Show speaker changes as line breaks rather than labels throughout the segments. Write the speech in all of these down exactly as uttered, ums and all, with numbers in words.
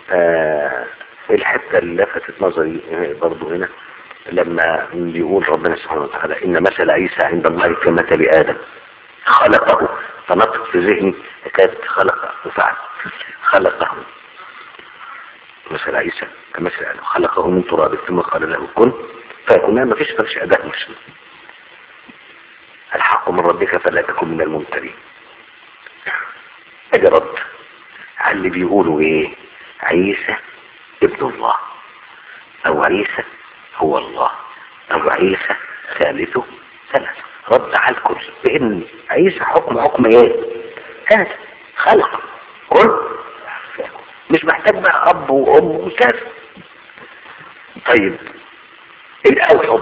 آه الحتة اللي لفتت نظري برضو هنا لما بيقول ربنا سبحانه وتعالى إن مثل عيسى عند الله كمثل آدم خلقه، فنطق في ذهني حكاية خلق وفعل. خلقه مثل عيسى كمثل آدم خلقه من تراب ثم قال له كن فيكون. ما فيش فرش أداء مش الحق من ربك فلا تكن من الممترين. أجي رد على اللي بيقولوا إيه عيسى ابن الله أو عيسى هو الله أو عيسى ثالثه ثلاثة. رد على الكل بأن عيسى حكم حكم إيه؟ هذا خلق كل مش محتاج بقى أب وأم وكذا. طيب الأوحد،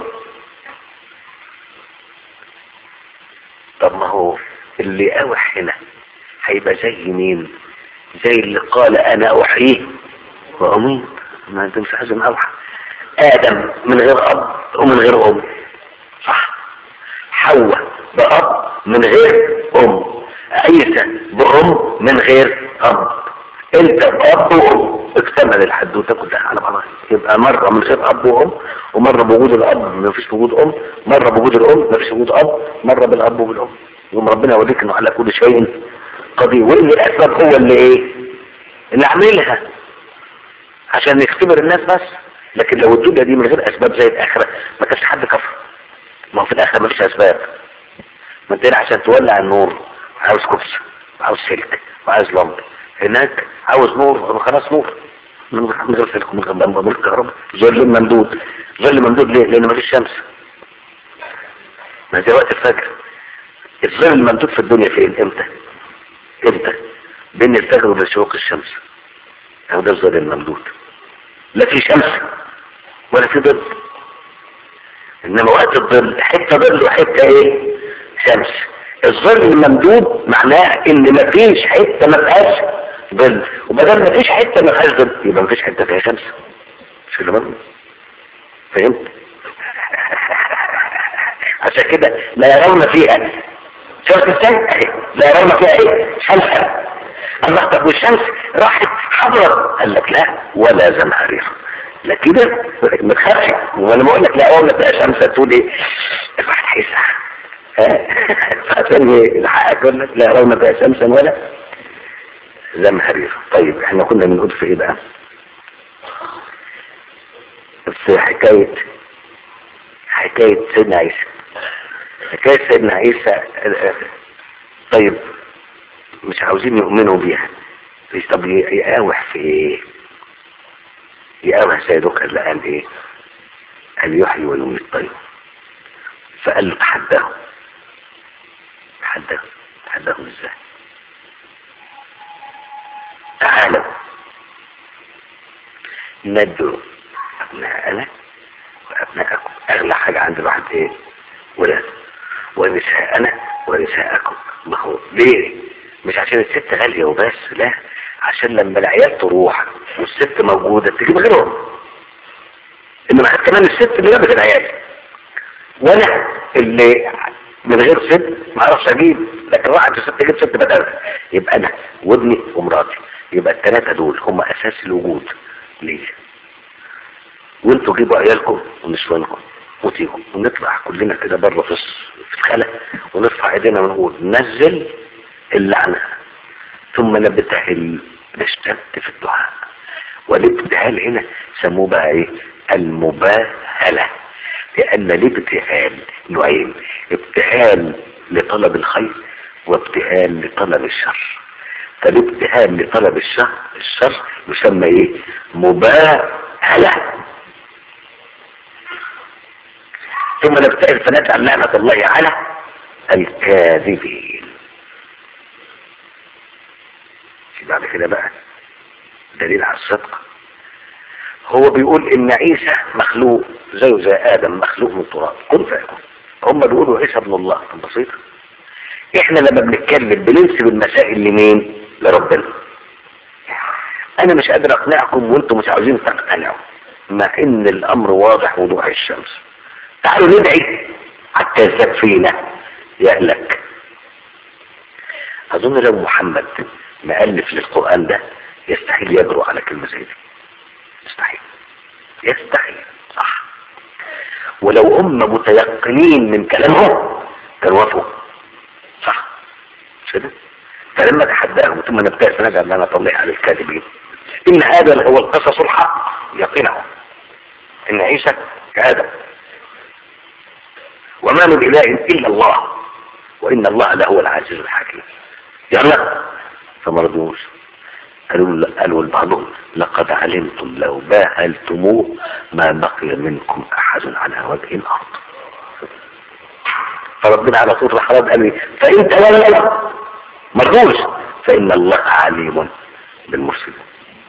طب ما هو اللي أوح هنا هيبقى زي مين؟ زي اللي قال أنا أحييه وأميت. ما أنت مش عايز أوحى. آدم من غير أب ومن غير أم، صح؟ حواء بأب من غير أم، عيسى بأم من غير أب. أنت بأب وأم، اكتمل الحدوتة كلها على بعضها. يبقى مرة من غير أب وأم، ومرة بوجود الأب ما فيش وجود أم، مرة بوجود الأم ما فيش وجود أب، مرة بالأب وبالأم. يوم ربنا يوريك إنه على كل شيء قدير، وإن الأسباب هو اللي إيه؟ اللي عاملها عشان يختبر الناس بس. لكن لو الدنيا دي من غير أسباب زي الآخرة ما كانش حد كفر. ما هو في الآخرة ما فيش أسباب. ما انت عشان تولع النور عاوز كبس وعاوز سلك وعاوز لمبة. هناك عاوز نور، خلاص نور من غير سلك ومن غير لمبة من غير كهرباء. ظل ممدود. ظل ممدود ليه؟ لأن ما فيش شمس. ما زي وقت الفجر. الظل الممدود في الدنيا فين؟ امتى؟ امتى؟ بين الفجر وبين شروق الشمس. هو ده الظل الممدود. لا في شمس ولا في ظل. انما وقت الظل حته ظل وحته ايه؟ شمس. الظل الممدود معناه ان ما فيش حته ما فيهاش ظل، وما دام ما فيش حته ما فيهاش ظل يبقى ما فيش حته فيها شمس. مش كده برضه؟ فهمت؟ عشان كده لا يرون فيها شمس السنة، لا يرون فيها ايه؟ شمسا. الله طب والشمس راحت حضرت، قال لك لا ولا زمهرير. لا كده ما تخافش. وانا بقول لك لا اول ما تلاقي شمس تقول ايه؟ الواحد هيسعى. عشان الحقيقة يقول لك لا يرون فيها شمسا ولا زمهرير. طيب احنا كنا بنقول في ايه بقى؟ في حكاية حكاية سيدنا عيسى. حكاية سيدنا عيسى. طيب مش عاوزين يؤمنوا بيها. طب يقاوح في ايه؟ يقاوح سيدك اللي قال ايه؟ قال يحيي ويميت. طيب فقال له تحداه. تحداه تحداه ازاي؟ تعالوا ندعو ابناءنا وابناءكم. اغلى حاجة عند الواحد ايه؟ ولاد. ونساءنا ونساءكم. ما هو ليه؟ مش عشان الست غالية وبس، لا، عشان لما العيال تروح والست موجودة تجيب غيرهم. انما حتى كمان الست اللي جابت العيال، وانا اللي من غير ست ما اعرفش اجيب، لكن واحد ست تجيب ست بدلها. يبقى انا وابني ومراتي، يبقى الثلاثة دول هم اساس الوجود ليه. وانتوا جيبوا عيالكم ونسوانكم وتيجوا ونطلع كلنا كده بره في الخلا ونرفع ايدينا ونقول نزل اللعنة ثم نبتهل. نشتد في الدعاء. والابتهال هنا سموه بقى ايه؟ المباهلة. لان الابتهال نوعين: ابتهال لطلب الخير وابتهال لطلب الشر. فالابتهال لطلب الشر الشر يسمى ايه؟ مباهلة. ثم نبتهل فنجعل لعنة الله على الكاذبين. بعد كده بقى دليل على الصدق. هو بيقول ان عيسى مخلوق زيه زي ادم، مخلوق من تراب كن فيكون. هم بيقولوا عيسى ابن الله. بسيط. احنا لما بنتكلم بننسب المسائل لمين؟ لربنا. انا مش قادر اقنعكم وانتم مش عاوزين تقتنعوا، مع ان الامر واضح وضوح الشمس. تعالوا ندعي حتى يزداد فينا يهلك. اظن لو محمد مؤلف للقرآن ده يستحيل يجرؤ على كلمة زي دي، يستحيل يستحيل صح. ولو هم متيقنين من كلامهم كانوا وافقوا صح كده. فلما تحداهم ثم نبتئس نجعل لنا طلع على الكاذبين ان هذا هو القصص الحق يقينهم ان عيسى كآدم وما من اله الا الله وان الله لهو العزيز الحكيم. يلا فما رضوش، قالوا قالوا لبعضهم لقد علمتم لو باهلتموه ما بقي منكم احد على وجه الارض. فربنا على طول راح رد قال لي فان تولوا مرضوش فان الله عليم بالمفسدين.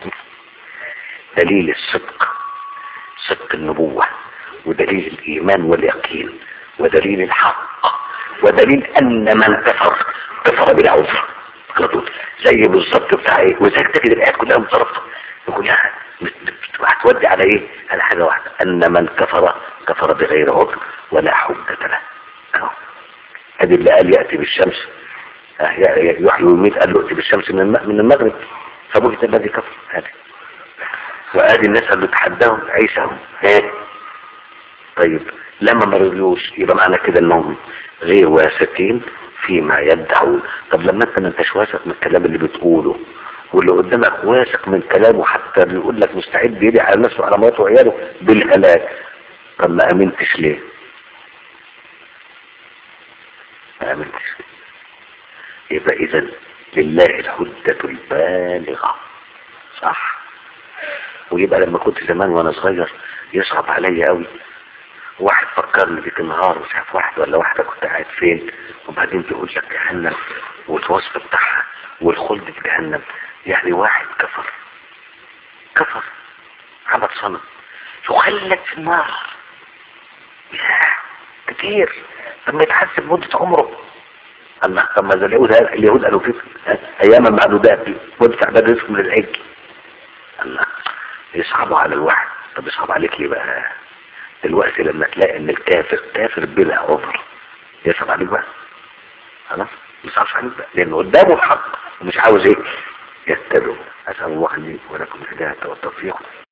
دليل الصدق صدق النبوة ودليل الايمان واليقين ودليل الحق ودليل ان من كفر كفر بلا عذر على طول. زي بالظبط بتاع ايه وزيك تجد الايات كلها مترابطه يقول يعني هتودي على ايه على حاجه واحده ان من كفر كفر بغير عذر ولا حجه له. اهو ادي اللي قال ياتي بالشمس يحيي ويميت قال له ائتي بالشمس من من المغرب فبهت الذي كفر. هذه وادي الناس اللي تحداهم عيسى اهو. طيب لما ما رضيوش يبقى معنى كده انهم غير واثقين فيما يدعون. طب لما انت ما انتش واثق من الكلام اللي بتقوله واللي قدامك واثق من كلامه حتى بيقول لك مستعد يدعي على نفسه وعلى مراته وعياله بالهلاك، طب ما امنتش ليه؟ ما امنتش ليه؟ يبقى اذا لله الحجة البالغة صح. ويبقى لما كنت زمان وانا صغير يصعب عليا قوي واحد فكرني ديك النهار مش عارف واحد ولا واحدة كنت قاعد فين وبعدين تقول لك جهنم والوصف بتاعها والخلد في جهنم. يعني واحد كفر كفر عبد صنم يخلد في النار ياه كتير. طب ما يتحسب مدة عمره. الله طب ما اليهود اليهود قالوا كده اياما معدودات مدة عباد رزقهم للعجل. الله يصعبوا على الواحد. طب يصعب عليك ليه بقى دلوقتي لما تلاقي ان الكافر كافر بلا عذر يصعب عليك بقى خلاص ما يصعبش عليك بقى لانه قدامه الحق ومش عاوز ايه يتبعه. اسال الله لي ولكم الهدايه والتوفيق.